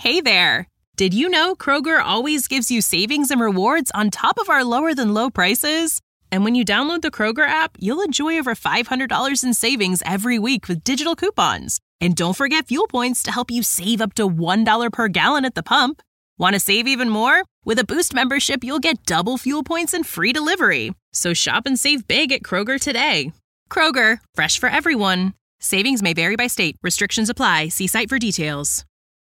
Hey there! Did you know Kroger always gives you savings and rewards on top of our lower-than-low prices? And when you download the Kroger app, you'll enjoy over $500 in savings every week with digital coupons. And don't forget fuel points to help you save up to $1 per gallon at the pump. Want to save even more? With a Boost membership, you'll get double fuel points and free delivery. So shop and save big at Kroger today. Kroger, fresh for everyone. Savings may vary by state. Restrictions apply. See site for details.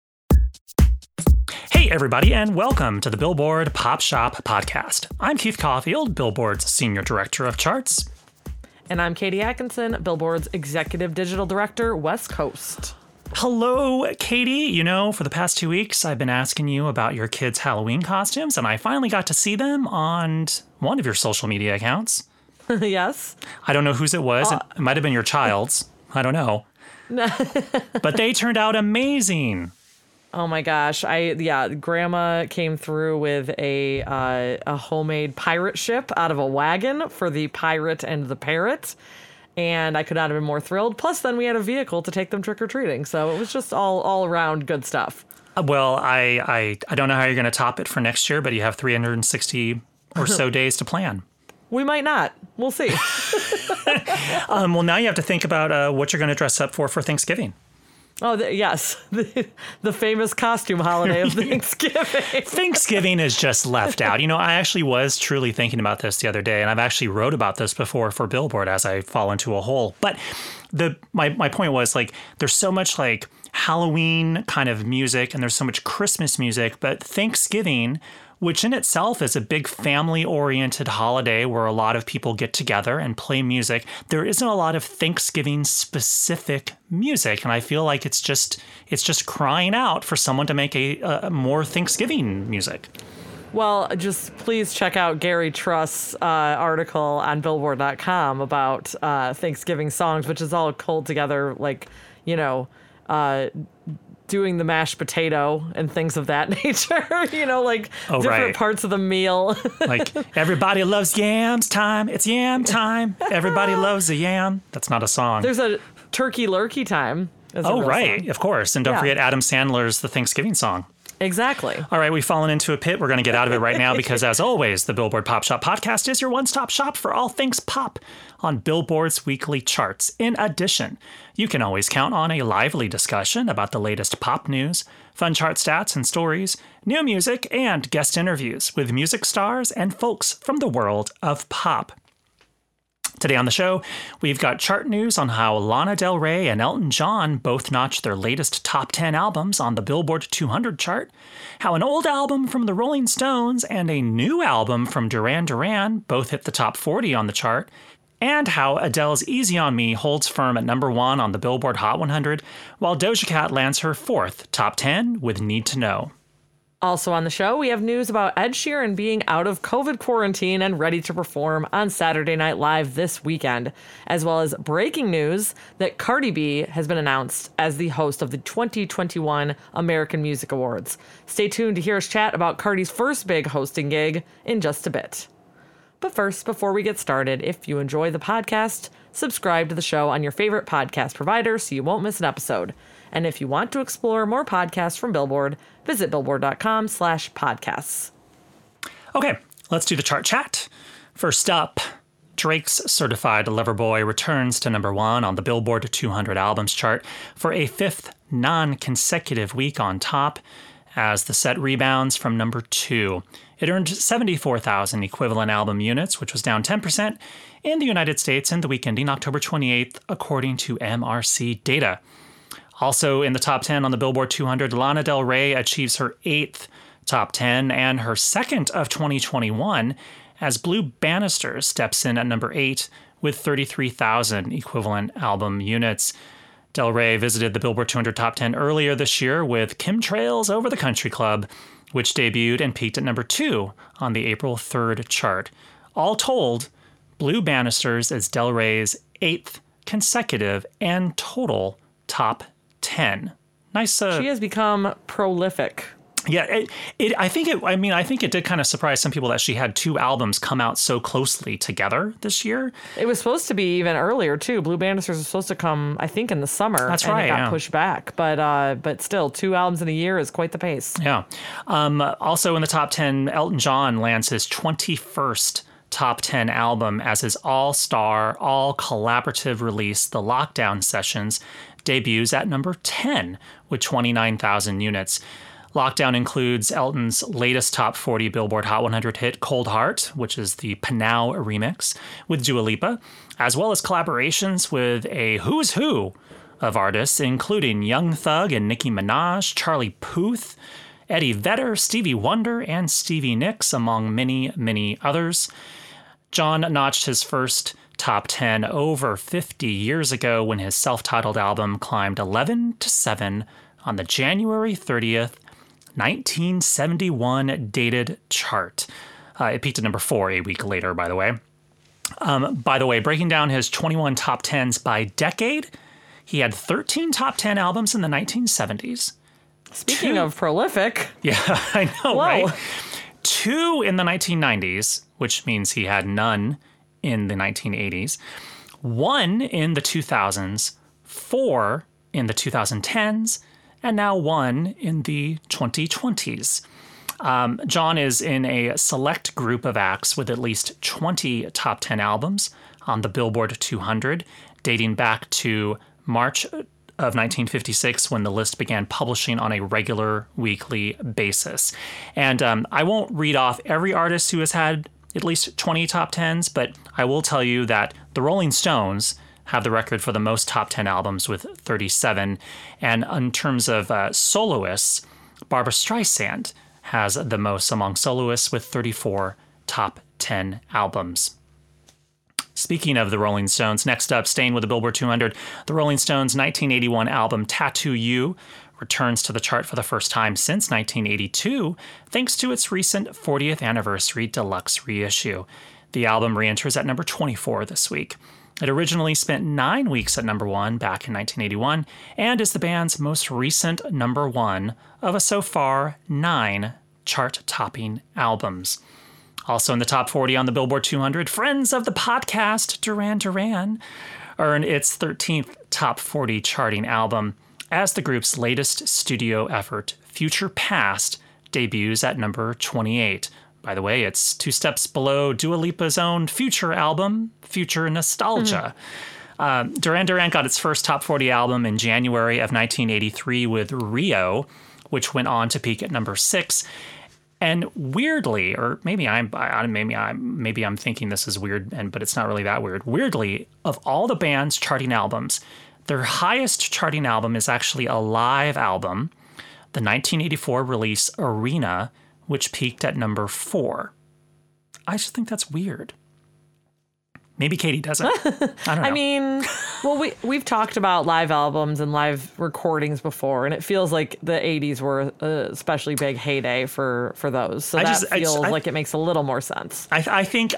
Hey, everybody, and welcome to the Billboard Pop Shop Podcast. I'm Keith Caulfield, Billboard's Senior Director of Charts. And I'm Katie Atkinson, Billboard's Executive Digital Director, West Coast. Hello, Katie. You know, for the past 2 weeks, I've been asking you about your kids' Halloween costumes, and I finally got to see them on one of your social media accounts. Yes. I don't know whose it was. It might have been your child's. I don't know. But they turned out amazing. Oh my gosh. Grandma came through with a homemade pirate ship out of a wagon for the pirate and the parrot. And I could not have been more thrilled. Plus, then we had a vehicle to take them trick-or-treating. So it was just all around good stuff. Well, I don't know how you're going to top it for next year, but you have 360 or so days to plan. We might not. We'll see. Well, now you have to think about what you're going to dress up for Thanksgiving. Oh, yes. The famous costume holiday of Thanksgiving. Thanksgiving is just left out. You know, I actually was truly thinking about this the other day, and I've actually wrote about this before for Billboard as I fall into a hole. But my point was, like, there's so much, like, Halloween kind of music, and there's so much Christmas music, but Thanksgiving, which in itself is a big family-oriented holiday where a lot of people get together and play music, there isn't a lot of Thanksgiving-specific music, and I feel like it's just crying out for someone to make a more Thanksgiving music. Well, just please check out Gary Truss' article on Billboard.com about Thanksgiving songs, which is all culled together, like, you know, doing the mashed potato and things of that nature, you know, like different parts of the meal. Like, everybody loves yams time. It's yam time. Everybody loves a yam. That's not a song. There's a turkey lurkey time. Oh, right. Song. Of course. And don't forget Adam Sandler's The Thanksgiving Song. Exactly. All right, we've fallen into a pit. We're going to get out of it right now because, as always, the Billboard Pop Shop Podcast is your one-stop shop for all things pop on Billboard's weekly charts. In addition, you can always count on a lively discussion about the latest pop news, fun chart stats and stories, new music, and guest interviews with music stars and folks from the world of pop. Today on the show, we've got chart news on how Lana Del Rey and Elton John both notched their latest top 10 albums on the Billboard 200 chart, how an old album from the Rolling Stones and a new album from Duran Duran both hit the top 40 on the chart, and how Adele's Easy on Me holds firm at number 1 on the Billboard Hot 100, while Doja Cat lands her 4th top 10 with Need to Know. Also on the show, we have news about Ed Sheeran being out of COVID quarantine and ready to perform on Saturday Night Live this weekend, as well as breaking news that Cardi B has been announced as the host of the 2021 American Music Awards. Stay tuned to hear us chat about Cardi's first big hosting gig in just a bit. But first, before we get started, if you enjoy the podcast, subscribe to the show on your favorite podcast provider so you won't miss an episode. And if you want to explore more podcasts from Billboard, visit billboard.com/podcasts. Okay, let's do the chart chat. First up, Drake's Certified Lover Boy returns to number 1 on the Billboard 200 albums chart for a 5th non-consecutive week on top as the set rebounds from number 2. It earned 74,000 equivalent album units, which was down 10% in the United States in the week ending October 28th, according to MRC data. Also in the top 10 on the Billboard 200, Lana Del Rey achieves her 8th top 10 and her 2nd of 2021 as Blue Bannister steps in at number 8 with 33,000 equivalent album units. Del Rey visited the Billboard 200 top 10 earlier this year with Chemtrails Over the Country Club, which debuted and peaked at number 2 on the April 3rd chart. All told, Blue Bannisters is Del Rey's 8th consecutive and total top 10. Nice. She has become prolific. Yeah, I think it did kind of surprise some people that she had two albums come out so closely together this year. It was supposed to be even earlier too. Blue Banisters was supposed to come, I think, in the summer. That's and right. It got pushed back, but still, 2 albums in a year is quite the pace. Yeah. Also in the top 10, Elton John lands his 21st top 10 album as his all-star, all-collaborative release, The Lockdown Sessions, debuts at number 10 with 29,000 units. Lockdown includes Elton's latest top 40 Billboard Hot 100 hit, Cold Heart, which is the Panow remix, with Dua Lipa, as well as collaborations with a who's who of artists, including Young Thug and Nicki Minaj, Charlie Puth, Eddie Vedder, Stevie Wonder, and Stevie Nicks, among many, many others. John notched his first top 10 over 50 years ago when his self-titled album climbed 11 to 7 on the January 30th, 1971 dated chart. It peaked at number 4 a week later, by the way. Breaking down his 21 top 10s by decade, he had 13 top 10 albums in the 1970s. Speaking of prolific. Yeah, I know, Whoa. right? 2 in the 1990s, which means he had none in the 1980s. 1 in the 2000s, 4 in the 2010s, and now 1 in the 2020s. John is in a select group of acts with at least 20 top 10 albums on the Billboard 200, dating back to March of 1956 when the list began publishing on a regular weekly basis. And I won't read off every artist who has had at least 20 top 10s, but I will tell you that the Rolling Stones have the record for the most top 10 albums with 37. And in terms of soloists, Barbra Streisand has the most among soloists with 34 top 10 albums. Speaking of the Rolling Stones, next up, staying with the Billboard 200, the Rolling Stones' 1981 album Tattoo You returns to the chart for the first time since 1982, thanks to its recent 40th anniversary deluxe reissue. The album re-enters at number 24 this week. It originally spent 9 weeks at number 1 back in 1981 and is the band's most recent number 1 of a so far 9 chart-topping albums. Also in the top 40 on the Billboard 200, friends of the podcast Duran Duran earned its 13th top 40 charting album as the group's latest studio effort, Future Past, debuts at number 28. By the way, it's 2 steps below Dua Lipa's own Future album, Future Nostalgia. Duran Duran got its first top 40 album in January of 1983 with Rio, which went on to peak at number 6. And weirdly, or maybe I'm thinking this is weird, but it's not really that weird. Weirdly, of all the band's charting albums, their highest charting album is actually a live album, the 1984 release Arena, which peaked at number 4. I just think that's weird. Maybe Katie doesn't. I don't know. I mean, well, we've talked about live albums and live recordings before, and it feels like the 80s were a especially big heyday for those. So that feels like it makes a little more sense. I think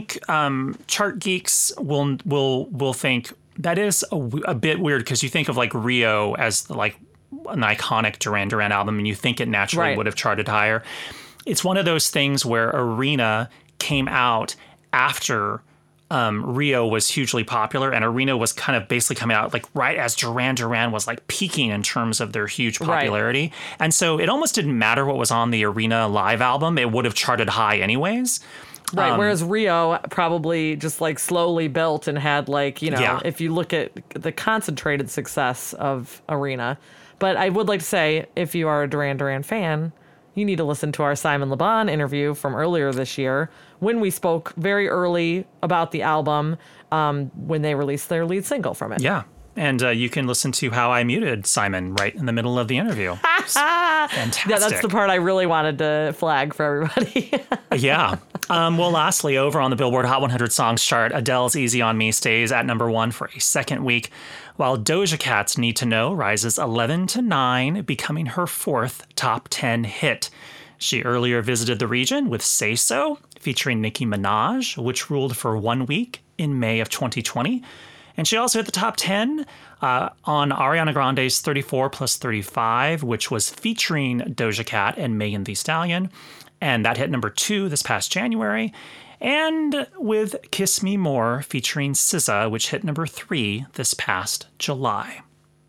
chart geeks will think that is a bit weird because you think of like Rio as like an iconic Duran Duran album, and you think it naturally would have charted higher. It's one of those things where Arena came out after Rio was hugely popular, and Arena was kind of basically coming out like right as Duran Duran was like peaking in terms of their huge popularity. Right. And so it almost didn't matter what was on the Arena live album. It would have charted high anyways. Right. Whereas Rio probably just like slowly built and had like, if you look at the concentrated success of Arena. But I would like to say, if you are a Duran Duran fan, you need to listen to our Simon Le Bon interview from earlier this year when we spoke very early about the album when they released their lead single from it. Yeah. And you can listen to how I muted Simon right in the middle of the interview. Fantastic. Yeah, that's the part I really wanted to flag for everybody. Yeah. Well, lastly, over on the Billboard Hot 100 Songs chart, Adele's Easy on Me stays at number 1 for a second week, while Doja Cat's Need to Know rises 11 to 9, becoming her 4th top 10 hit. She earlier visited the region with Say So, featuring Nicki Minaj, which ruled for 1 week in May of 2020. And she also hit the top 10 on Ariana Grande's 34 plus 35, which was featuring Doja Cat and Megan Thee Stallion. And that hit number 2 this past January. And with Kiss Me More featuring SZA, which hit number 3 this past July.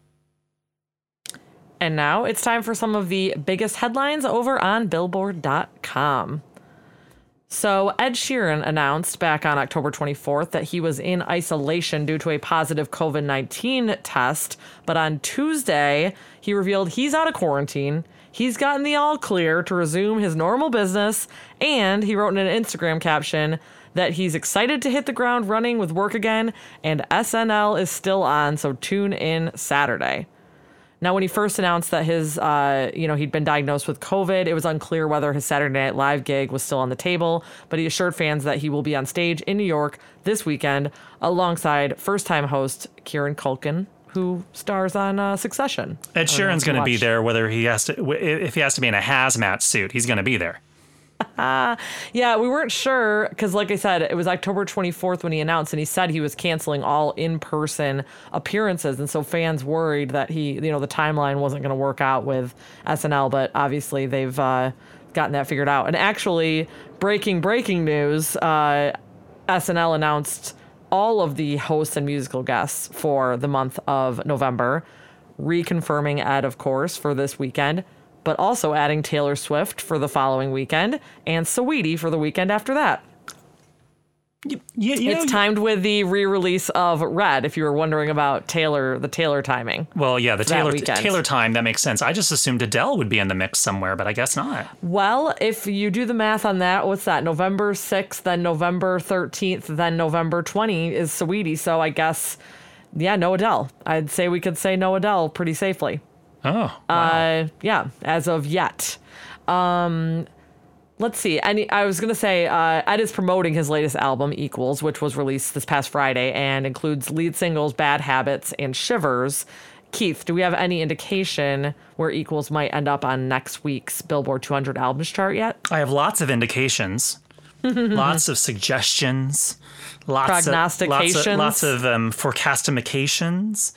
And now it's time for some of the biggest headlines over on Billboard.com. So Ed Sheeran announced back on October 24th that he was in isolation due to a positive COVID-19 test. But on Tuesday, he revealed he's out of quarantine. He's gotten the all clear to resume his normal business. And he wrote in an Instagram caption that he's excited to hit the ground running with work again. And SNL is still on, so tune in Saturday. Now, when he first announced that he'd been diagnosed with COVID, it was unclear whether his Saturday Night Live gig was still on the table, but he assured fans that he will be on stage in New York this weekend alongside first-time host Kieran Culkin, who stars on Succession. Ed Sheeran's going to be there whether if he has to be in a hazmat suit, he's going to be there. Yeah, we weren't sure because, like I said, it was October 24th when he announced, and he said he was canceling all in-person appearances, and so fans worried that the timeline wasn't going to work out with SNL, but obviously they've gotten that figured out. And actually, breaking news, SNL announced all of the hosts and musical guests for the month of November, reconfirming Ed, of course, for this weekend, but also adding Taylor Swift for the following weekend and Saweetie for the weekend after that. It's timed with the re-release of Red, if you were wondering about the Taylor timing. Well, yeah, the Taylor time, that makes sense. I just assumed Adele would be in the mix somewhere, but I guess not. Well, if you do the math on that, what's that? November 6th, then November 13th, then November 20 is Saweetie, so I guess, yeah, no Adele. I'd say we could say no Adele pretty safely. Oh, wow. Yeah, as of yet. Let's see. I was going to say, Ed is promoting his latest album, Equals, which was released this past Friday and includes lead singles Bad Habits and Shivers. Keith, do we have any indication where Equals might end up on next week's Billboard 200 albums chart yet? I have lots of indications, lots of suggestions, prognostications, lots of forecastimications.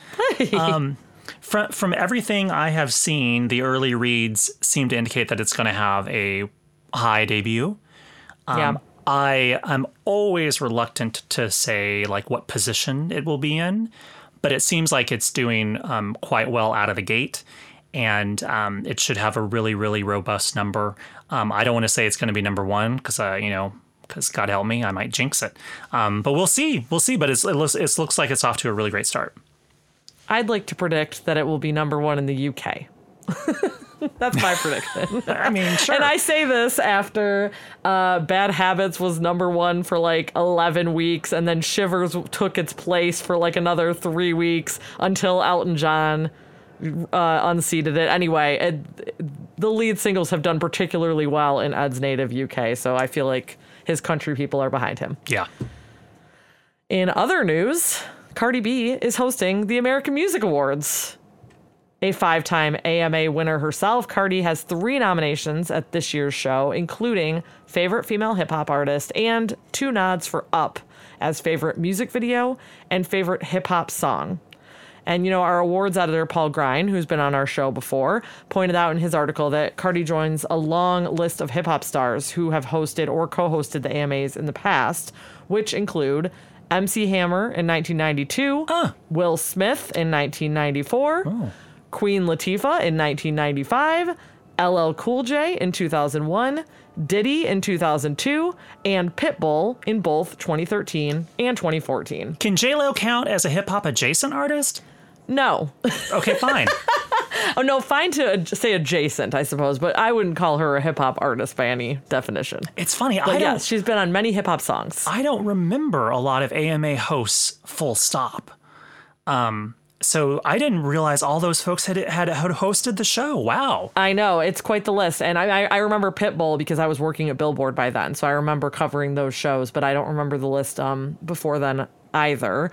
From everything I have seen, the early reads seem to indicate that it's going to have a high debut. Yeah. I am always reluctant to say like what position it will be in, but it seems like it's doing quite well out of the gate, and it should have a really, really robust number. I don't want to say it's going to be number one because God help me, I might jinx it. But we'll see. But it looks like it's off to a really great start. I'd like to predict that it will be number one in the UK. That's my prediction. I mean, sure. And I say this after Bad Habits was number one for like 11 weeks, and then Shivers took its place for like another 3 weeks until Elton John unseated it. Anyway, the lead singles have done particularly well in Ed's native UK, so I feel like his country people are behind him. Yeah. In other news, Cardi B is hosting the American Music Awards. A 5-time AMA winner herself, Cardi has 3 nominations at this year's show, including Favorite Female Hip Hop Artist and 2 nods for Up as Favorite Music Video and Favorite Hip Hop Song. And, our awards editor, Paul Grein, who's been on our show before, pointed out in his article that Cardi joins a long list of hip hop stars who have hosted or co-hosted the AMAs in the past, which include MC Hammer in 1992, Will Smith in 1994, Queen Latifah in 1995, LL Cool J in 2001, Diddy in 2002, and Pitbull in both 2013 and 2014. Can J-Lo count as a hip-hop adjacent artist? No. Okay, fine. Oh, no, fine to say adjacent, I suppose, but I wouldn't call her a hip-hop artist by any definition. It's funny. Yes, she's been on many hip-hop songs. I don't remember a lot of AMA hosts, full stop. So I didn't realize all those folks had hosted the show. Wow. I know. It's quite the list. And I remember Pitbull because I was working at Billboard by then. So I remember covering those shows, but I don't remember the list before then either.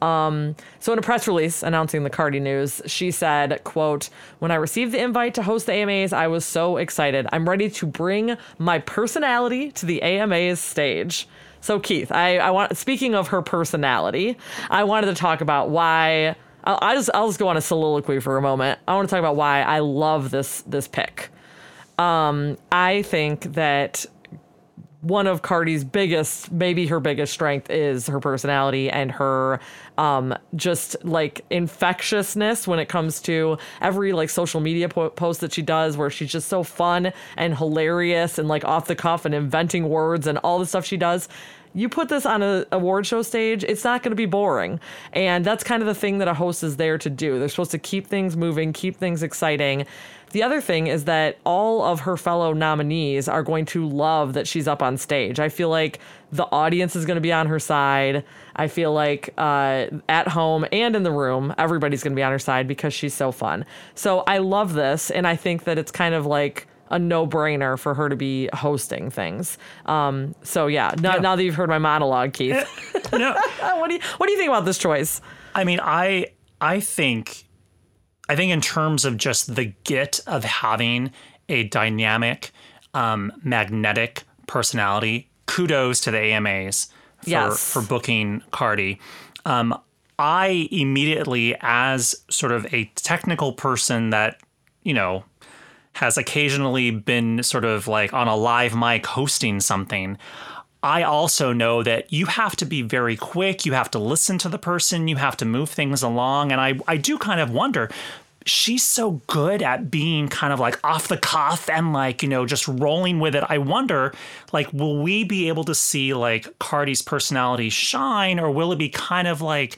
So in a press release announcing the Cardi news, she said, quote, "When I received the invite to host the AMAs, I was so excited. I'm ready to bring my personality to the AMAs stage." So Keith, I want, speaking of her personality, I wanted to talk about why. I'll just go on a soliloquy for a moment. I want to talk about why I love this pick. I think that one of Cardi's biggest, maybe her biggest strength is her personality and her just like infectiousness when it comes to every like social media post that she does, where she's just so fun and hilarious and like off the cuff and inventing words and all the stuff she does. You put this on an award show stage, it's not going to be boring. And that's kind of the thing that a host is there to do. They're supposed to keep things moving, keep things exciting. The other thing is that all of her fellow nominees are going to love that she's up on stage. I feel like the audience is going to be on her side. I feel like at home and in the room, everybody's going to be on her side because she's so fun. So I love this, and I think that it's kind of like a no-brainer for her to be hosting things. So yeah, now that you've heard my monologue, Keith, what do you think about this choice? I mean, I think in terms of just the get of having a dynamic, magnetic personality, kudos to the AMAs for booking Cardi. I immediately, as sort of a technical person that, has occasionally been sort of like on a live mic hosting something, I also know that you have to be very quick. You have to listen to the person. You have to move things along. And I do kind of wonder, she's so good at being kind of like off the cuff and like, just rolling with it. I wonder, like, will we be able to see like Cardi's personality shine, or will it be kind of like,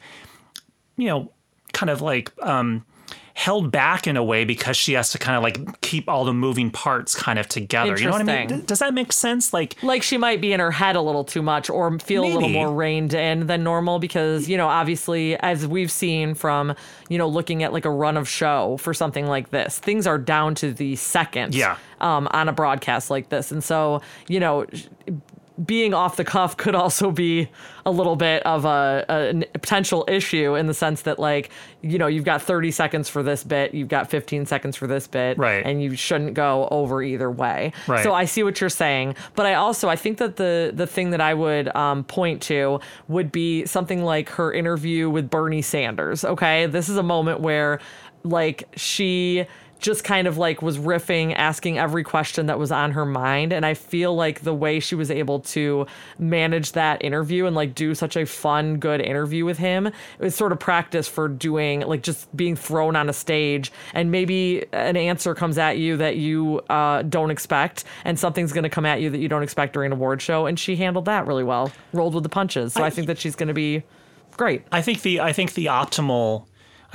held back in a way because she has to kind of like keep all the moving parts kind of together. You know what I mean? Does that make sense? Like she might be in her head a little too much, or feel a little more reined in than normal because, obviously, as we've seen from, looking at like a run of show for something like this, things are down to the second on a broadcast like this. And so, being off the cuff could also be a little bit of a potential issue in the sense that, like, you've got 30 seconds for this bit, you've got 15 seconds for this bit, right, and you shouldn't go over either way. Right. So I see what you're saying, but I think that the thing that I would point to would be something like her interview with Bernie Sanders. Okay, this is a moment where, like, she just kind of like was riffing, asking every question that was on her mind. And I feel like the way she was able to manage that interview and like do such a fun, good interview with him, it was sort of practice for doing like just being thrown on a stage, and maybe an answer comes at you that you don't expect, and something's going to come at you that you don't expect during an award show. And she handled that really well, rolled with the punches. So I think that she's going to be great. I think the optimal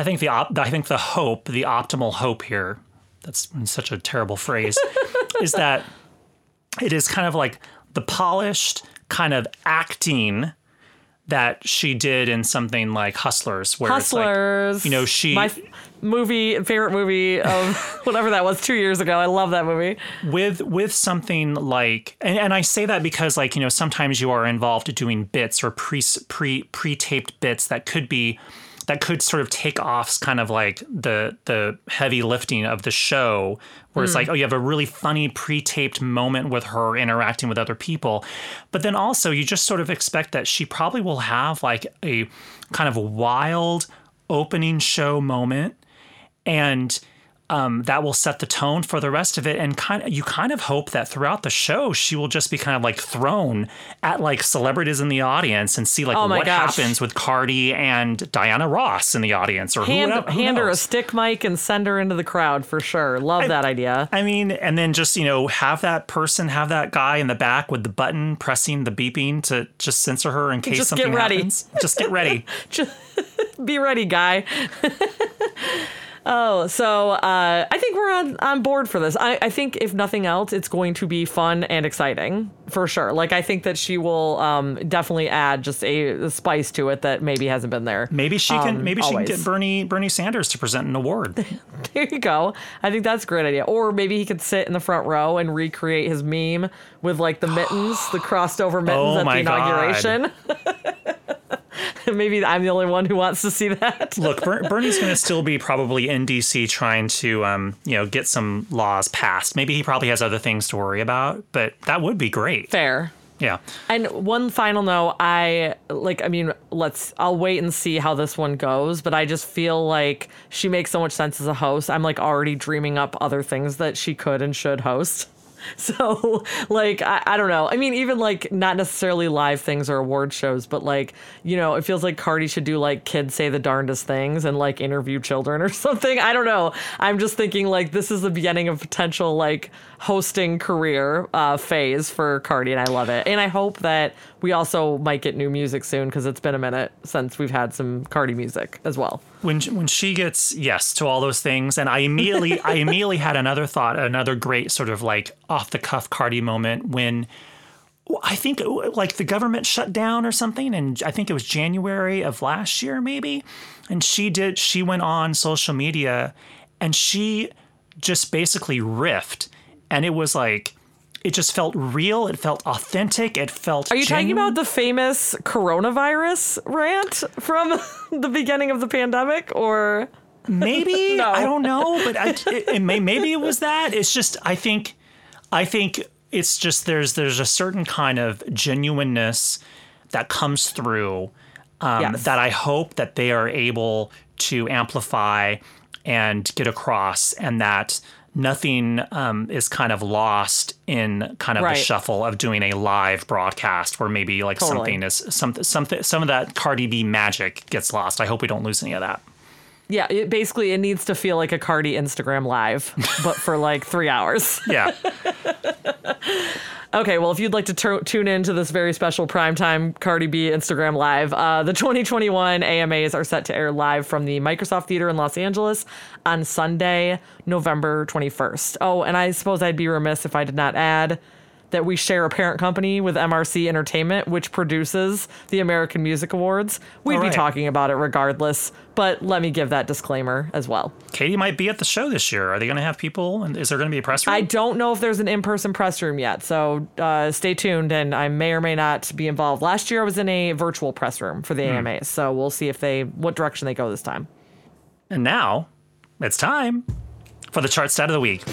hope here, that's such a terrible phrase, is that it is kind of like the polished kind of acting that she did in something like Hustlers, where Hustlers, it's like, she, my favorite movie of whatever that was 2 years ago. I love that movie. With something like, and I say that because, like, sometimes you are involved doing bits or pre-taped bits that could sort of take off kind of like the heavy lifting of the show, where it's like, oh, you have a really funny pre-taped moment with her interacting with other people. But then also you just sort of expect that she probably will have like a kind of wild opening show moment, and that will set the tone for the rest of it. And you kind of hope that throughout the show, she will just be kind of like thrown at like celebrities in the audience and see like what happens with Cardi and Diana Ross in the audience, or hand her a stick mic and send her into the crowd for sure. Love that idea. I mean, and then just, have that guy in the back with the button pressing the beeping to just censor her in case something happens. Just get ready. Just be ready, guy. Oh, so I think we're on board for this. I think if nothing else, it's going to be fun and exciting for sure. Like, I think that she will definitely add just a spice to it that maybe hasn't been there. Maybe she can get Bernie Sanders to present an award. There you go. I think that's a great idea. Or maybe he could sit in the front row and recreate his meme with like the mittens, the crossed over mittens at the inauguration. Maybe I'm the only one who wants to see that. Look, Bernie's going to still be probably in D.C. trying to, get some laws passed. Maybe he probably has other things to worry about, but that would be great. Fair. Yeah. And one final note, I'll wait and see how this one goes, but I just feel like she makes so much sense as a host. I'm like already dreaming up other things that she could and should host. So, like, I don't know. I mean, even, like, not necessarily live things or award shows, but, like, it feels like Cardi should do, like, Kids Say the Darndest Things and, like, interview children or something. I don't know. I'm just thinking, like, this is the beginning of potential, like, hosting career phase for Cardi, and I love it. And I hope that we also might get new music soon, because it's been a minute since we've had some Cardi music as well. When she gets yes to all those things, and I immediately had another thought, another great sort of like off the cuff Cardi moment when I think like the government shut down or something, and I think it was January of last year maybe, and she went on social media and she just basically riffed, and it was like, it just felt real. It felt authentic. It felt Are you genuine. talking about the famous coronavirus rant from the beginning of the pandemic, or? Maybe. No. I don't know, but maybe it was that. It's just, I think it's just there's a certain kind of genuineness that comes through Yes. that I hope that they are able to amplify and get across, and that nothing is kind of lost in kind of the shuffle of doing a live broadcast where maybe like something some of that Cardi B magic gets lost. I hope we don't lose any of that. Yeah, it needs to feel like a Cardi Instagram live, but for like 3 hours. Yeah. Okay, well, if you'd like to tune in to this very special primetime Cardi B Instagram Live, the 2021 AMAs are set to air live from the Microsoft Theater in Los Angeles on Sunday, November 21st. Oh, and I suppose I'd be remiss if I did not add that we share a parent company with MRC Entertainment, which produces the American Music Awards. We'd be talking about it regardless, but let me give that disclaimer as well. Katie might be at the show this year. Are they going to have people? And is there going to be a press room? I don't know if there's an in-person press room yet, so stay tuned, and I may or may not be involved. Last year I was in a virtual press room for the AMAs, so we'll see what direction they go this time. And now, it's time for the chart stat of the week.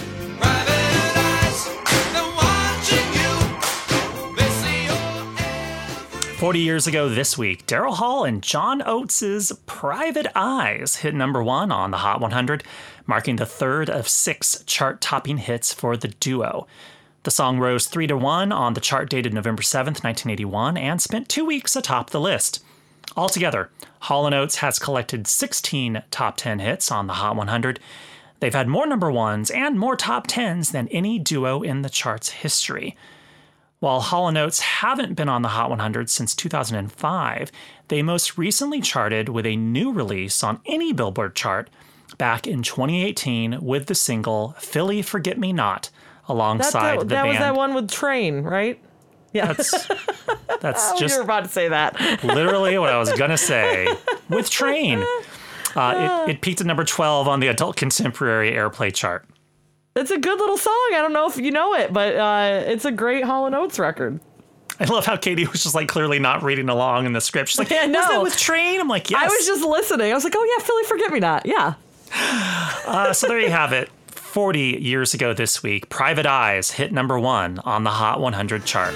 40 years ago this week, Daryl Hall and John Oates' Private Eyes hit number 1 on the Hot 100, marking the third of 6 chart-topping hits for the duo. The song rose 3-1 on the chart dated November 7th, 1981, and spent 2 weeks atop the list. Altogether, Hall & Oates has collected 16 top 10 hits on the Hot 100. They've had more number 1s and more top 10s than any duo in the chart's history. While Hall & Oates haven't been on the Hot 100 since 2005, they most recently charted with a new release on any Billboard chart back in 2018 with the single Philly Forget Me Not alongside the band. That was that one with Train, right? Yeah. That's just you were about to say that. Literally what I was going to say. With Train. It peaked at number 12 on the Adult Contemporary Airplay chart. It's a good little song. I don't know if you know it, but it's a great Hall & Oates record. I love how Katie was just like clearly not reading along in the script. She's like, yeah, no. Was that with Train? I'm like, yes. I was just listening. I was like, oh yeah, Philly Forget Me Not. Yeah. So there you have it. 40 years ago this week, Private Eyes hit number 1 on the Hot 100 chart.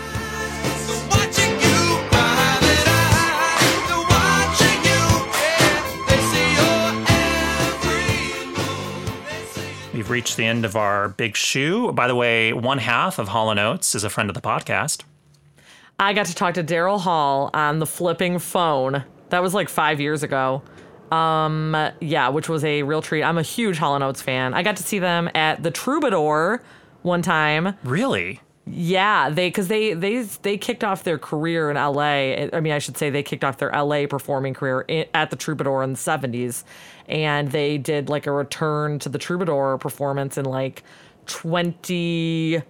We've reached the end of our big shoe. By the way, one half of Hall & Oates is a friend of the podcast. I got to talk to Daryl Hall on the flipping phone. That was like 5 years ago. Which was a real treat. I'm a huge Hall & Oates fan. I got to see them at the Troubadour one time. Really? Yeah, they kicked off their career in LA. I mean, I should say they kicked off their LA performing career at the Troubadour in the 70s. And they did like a return to the Troubadour performance in like 2010.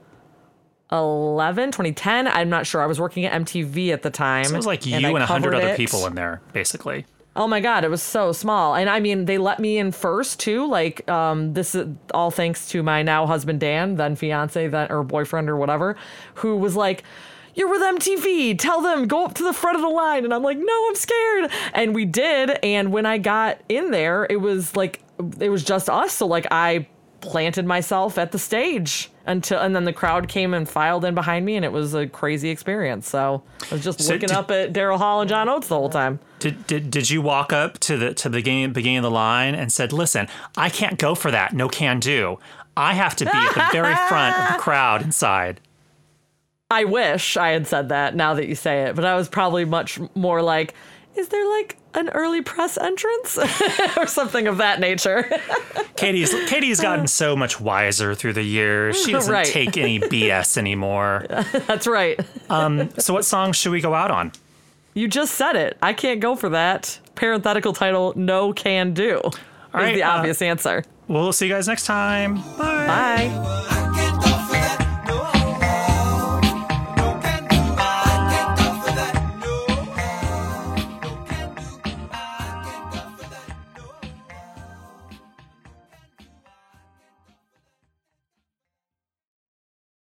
I'm not sure. I was working at MTV at the time. So it was like you and 100 other people in there, basically. Oh my God, it was so small. And I mean, they let me in first too. Like, this is all thanks to my now husband, Dan, then fiance, then or boyfriend or whatever, who was like, you're with MTV. Tell them, go up to the front of the line. And I'm like, no, I'm scared. And we did. And when I got in there, it was just us. So like I planted myself at the stage and then the crowd came and filed in behind me, and it was a crazy experience. So I was just looking up at Daryl Hall and John Oates the whole time. Did you walk up to the beginning of the line and said, listen, I can't go for that. No can do. I have to be at the very front of the crowd inside. I wish I had said that now that you say it, but I was probably much more like, is there like an early press entrance or something of that nature? Katie's gotten so much wiser through the years. She doesn't take any BS anymore. That's right. So what song should we go out on? You just said it. I can't go for that. Parenthetical title, no can do. All right, the obvious answer. We'll see you guys next time. Bye. Bye.